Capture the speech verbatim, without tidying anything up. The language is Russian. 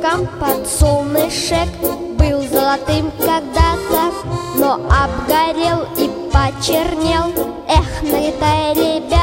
рядышком подсолнышек был золотым когда-то, но обгорел и почернел. Эх, налетай, ребят,